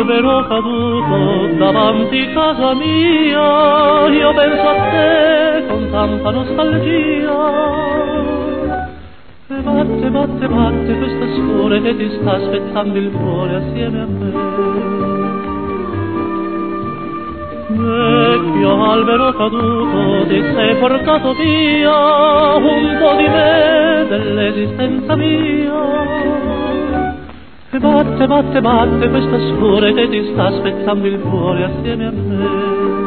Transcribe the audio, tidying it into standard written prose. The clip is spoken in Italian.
albero caduto davanti casa mia, io penso a te con tanta nostalgia. E batte, batte, batte questa scure che ti sta aspettando il cuore assieme a me. Vecchio albero caduto, ti sei portato via un po' di me, dell'esistenza mia. E batte, batte, batte questa scure che ti sta aspettando il cuore assieme a me.